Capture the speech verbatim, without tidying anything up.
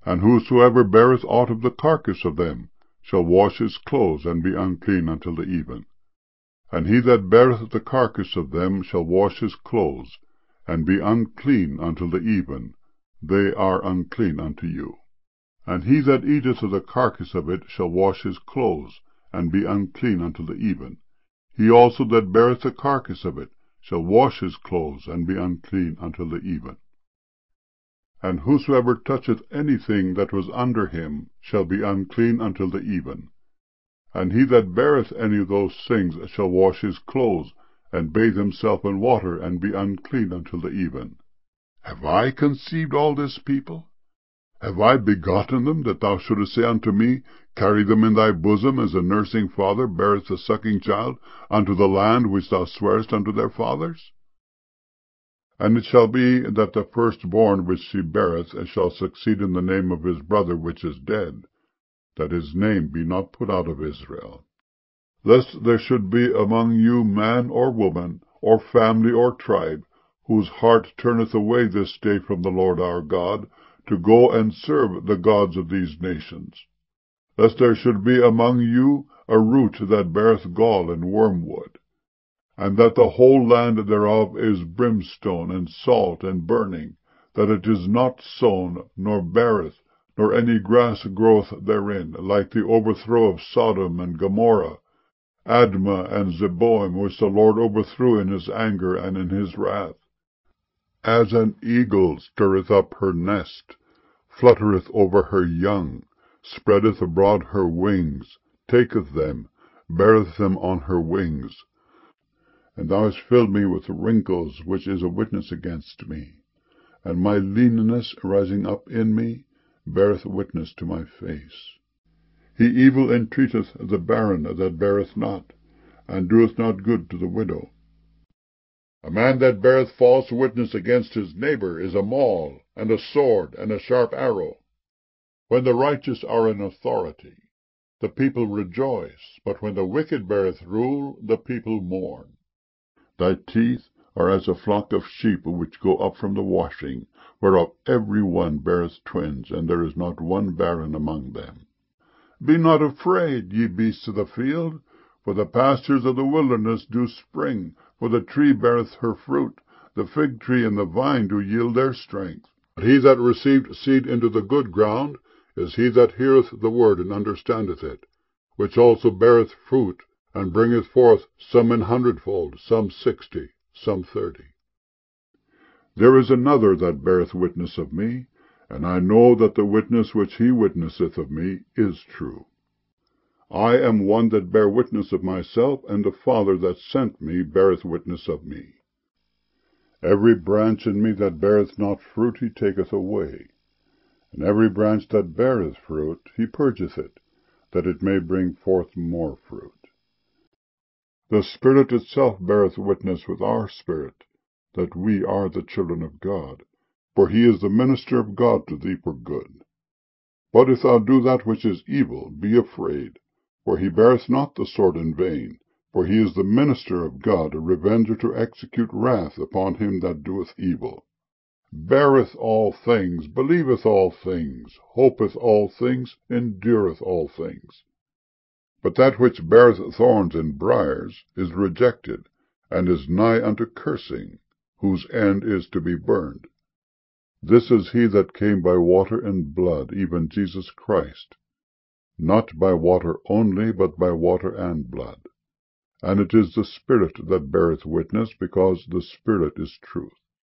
And whosoever beareth aught of the carcass of them shall wash his clothes, and be unclean until the even. And he that beareth the carcass of them shall wash his clothes, and be unclean until the even. They are unclean unto you. And he that eateth of the carcass of it shall wash his clothes, and be unclean until the even. He also that beareth the carcass of it shall wash his clothes, and be unclean until the even. And whosoever toucheth anything that was under him shall be unclean until the even. And he that beareth any of those things shall wash his clothes, and bathe himself in water, and be unclean until the even. Have I conceived all this people? Have I begotten them, that thou shouldest say unto me, Carry them in thy bosom, as a nursing father beareth the sucking child, unto the land which thou swarest unto their fathers? And it shall be that the firstborn which she beareth shall succeed in the name of his brother which is dead, that his name be not put out of Israel. Lest there should be among you man or woman, or family or tribe, whose heart turneth away this day from the Lord our God, to go and serve the gods of these nations. Lest there should be among you a root that beareth gall and wormwood, and that the whole land thereof is brimstone, and salt, and burning, that it is not sown, nor beareth, nor any grass groweth therein, like the overthrow of Sodom and Gomorrah, Admah and Zeboim, which the Lord overthrew in his anger and in his wrath. As an eagle stirreth up her nest, fluttereth over her young, spreadeth abroad her wings, taketh them, beareth them on her wings. And thou hast filled me with wrinkles, which is a witness against me. And my leanness rising up in me beareth witness to my face. He evil entreateth the barren that beareth not, and doeth not good to the widow. A man that beareth false witness against his neighbor is a maul, and a sword, and a sharp arrow. When the righteous are in authority, the people rejoice, but when the wicked beareth rule, the people mourn. Thy teeth are as a flock of sheep which go up from the washing, whereof every one beareth twins, and there is not one barren among them. Be not afraid, ye beasts of the field, for the pastures of the wilderness do spring, for the tree beareth her fruit, the fig tree and the vine do yield their strength. But he that received seed into the good ground is he that heareth the word and understandeth it, which also beareth fruit, and bringeth forth some an hundredfold, some sixty, some thirty. There is another that beareth witness of me, and I know that the witness which he witnesseth of me is true. I am one that bear witness of myself, and the Father that sent me beareth witness of me. Every branch in me that beareth not fruit he taketh away, and every branch that beareth fruit he purgeth it, that it may bring forth more fruit. The Spirit itself beareth witness with our spirit, that we are the children of God, for he is the minister of God to thee for good. But if thou do that which is evil, be afraid, for he beareth not the sword in vain, for he is the minister of God, a revenger to execute wrath upon him that doeth evil. Beareth all things, believeth all things, hopeth all things, endureth all things. But that which beareth thorns and briers is rejected, and is nigh unto cursing, whose end is to be burned. This is he that came by water and blood, even Jesus Christ, not by water only, but by water and blood. And it is the Spirit that beareth witness, because the Spirit is truth.